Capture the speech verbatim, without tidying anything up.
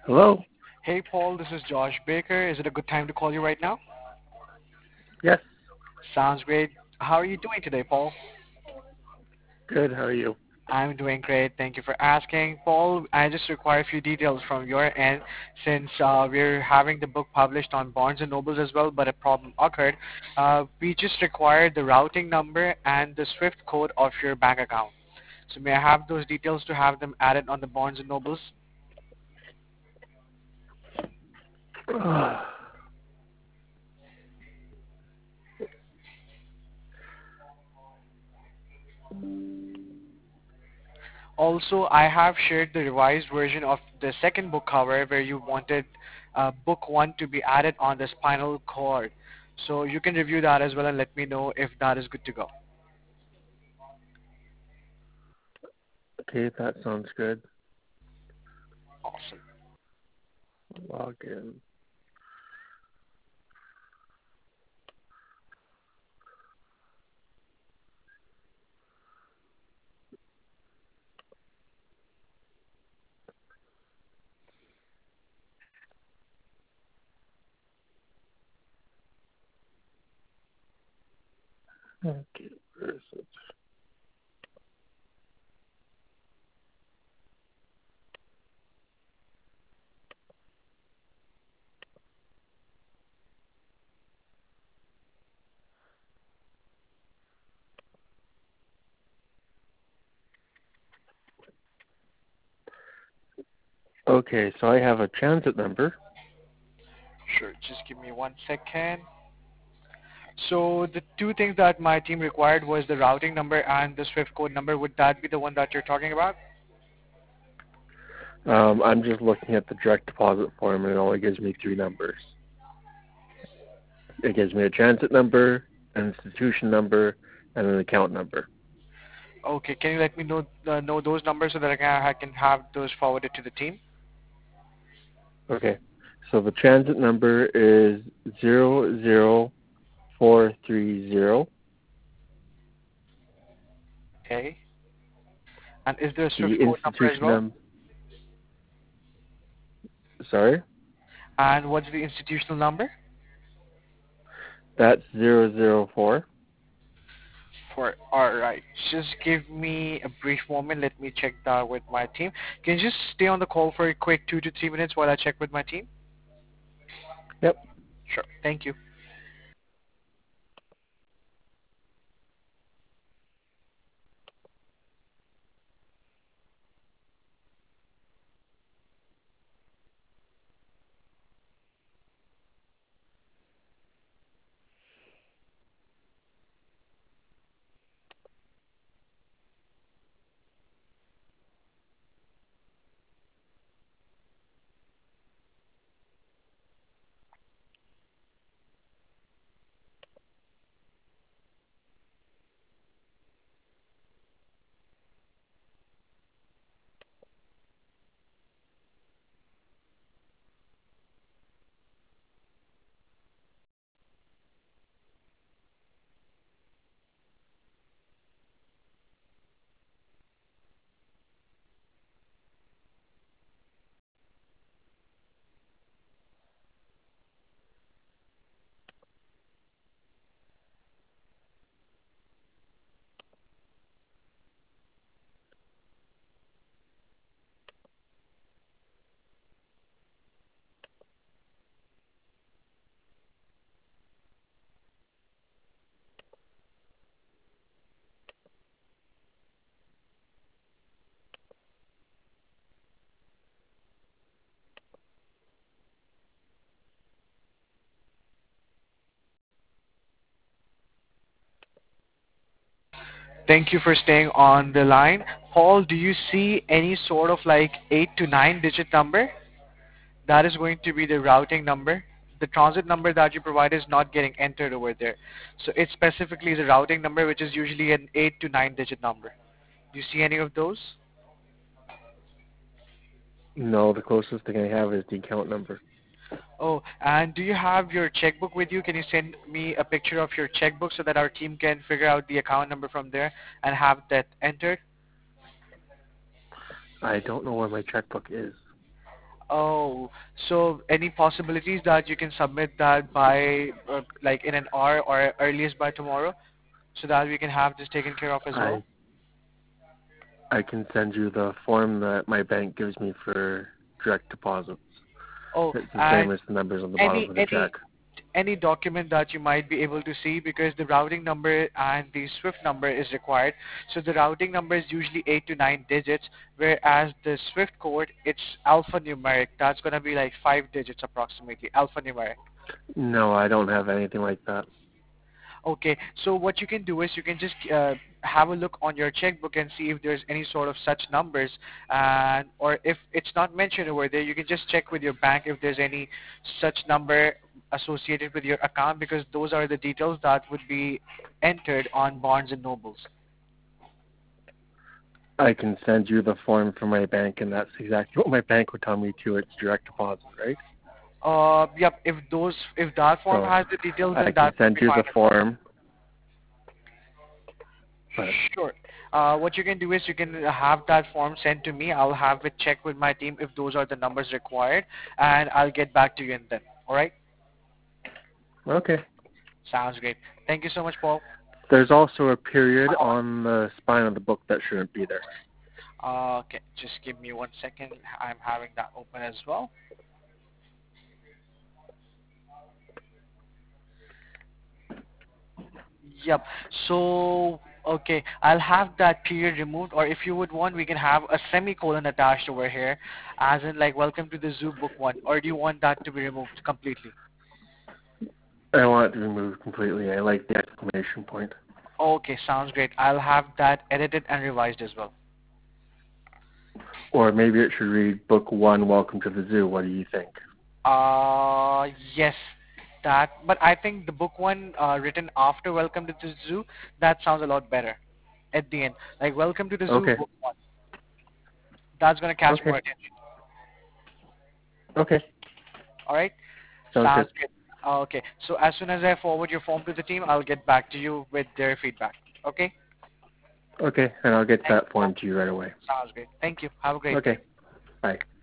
Hello? Hey Paul, this is Josh Baker. Is it a good time to call you right now? Yes. Sounds great. How are you doing today, Paul? Good. How are you? I'm doing great. Thank you for asking. Paul, I just require a few details from your end since uh, we're having the book published on Barnes and Nobles as well, but a problem occurred. Uh, we just require the routing number and the SWIFT code of your bank account. So may I have those details to have them added on the Barnes and Nobles? Also, I have shared the revised version of the second book cover where you wanted uh, book one to be added on the spinal cord. So you can review that as well and let me know if that is good to go. Okay, that sounds good. Awesome. Log in. Okay, where is it? Okay, so I have a transit number. Sure, just give me one second. So the two things that my team required was the routing number and the SWIFT code number. Would that be the one that you're talking about? Um, I'm just looking at the direct deposit form, and it only gives me three numbers. It gives me a transit number, an institution number, and an account number. Okay, can you let me know uh, know those numbers so that I can, I can have those forwarded to the team? Okay, so the transit number is zero zero four three zero. Okay. And is there a The SWIFT code number as institution well? number, sorry, And what's the institutional number? that's zero zero four. For all right, just give me a brief moment. Let me check that with my team. Can you just stay on the call for a quick two to three minutes while I check with my team? Yep. Sure. Thank you. Thank you for staying on the line. Paul, do you see any sort of like eight to nine digit number? That is going to be the routing number. The transit number that you provide is not getting entered over there. So it specifically is a routing number which is usually an eight to nine digit number. Do you see any of those? No, the closest thing I have is the account number. Oh, and do you have your checkbook with you? Can you send me a picture of your checkbook so that our team can figure out the account number from there and have that entered? I don't know where my checkbook is. Oh, so any possibilities that you can submit that by uh, like in an hour or earliest by tomorrow, so that we can have this taken care of as well? I I can send you the form that my bank gives me for direct deposits. Oh, It's the and same as the numbers on the bottom any of the check. any any document that you might be able to see, because the routing number and the SWIFT number is required. So the routing number is usually eight to nine digits, whereas the SWIFT code, it's alphanumeric. That's going to be like five digits approximately, alphanumeric. No, I don't have anything like that. Okay, so what you can do is you can just uh, have a look on your checkbook and see if there's any sort of such numbers, and or if it's not mentioned over there, you can just check with your bank if there's any such number associated with your account, because those are the details that would be entered on Barnes and Nobles. I can send you the form from my bank, and that's exactly what my bank would tell me too. It's direct deposit, right? Uh, yep. If those, if that form So has the details, I then can that would send be you fine the as well. form, but Sure. Uh, what you can do is you can have that form sent to me. I'll have it checked with my team if those are the numbers required, and I'll get back to you in then. All right? okay. Sounds great. Thank you so much, Paul. There's also a period on the spine of the book that shouldn't be there. Uh, okay, just give me one second. I'm having that open as well. Yep. So, okay, I'll have that period removed, or if you would want, we can have a semicolon attached over here, as in like "Welcome to the Zoo Book One," or do you want that to be removed completely? I want it to be removed completely. I like the exclamation point. Okay, sounds great. I'll have that edited and revised as well. Or maybe it should read Book One, Welcome to the Zoo. What do you think? Uh, yes, that. But I think the book one uh, written after "Welcome to the Zoo," that sounds a lot better at the end. Like "Welcome to the Zoo," Okay. book one. That's gonna catch Okay. more attention. Okay. All right. Sounds good. Sounds good. Uh, okay. So as soon as I forward your form to the team, I'll get back to you with their feedback. Okay. Okay, and I'll get Thank that you. form to you right away. Sounds great. Thank you. Have a great day. Okay. Bye.